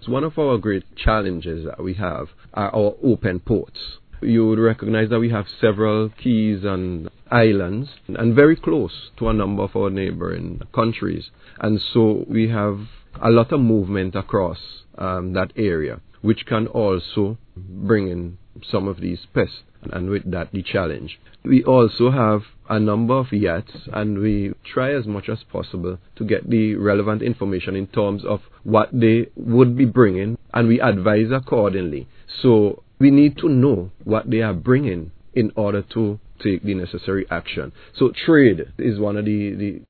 So one of our great challenges that we have are our open ports. You would recognize that we have several keys and islands and very close to a number of our neighboring countries. And so we have a lot of movement across that area, which can also bring in some of these pests, and with that the challenge. We also have a number of yachts, and we try as much as possible to get the relevant information in terms of what they would be bringing, and we advise accordingly. So we need to know what they are bringing in order to take the necessary action. So trade is one of the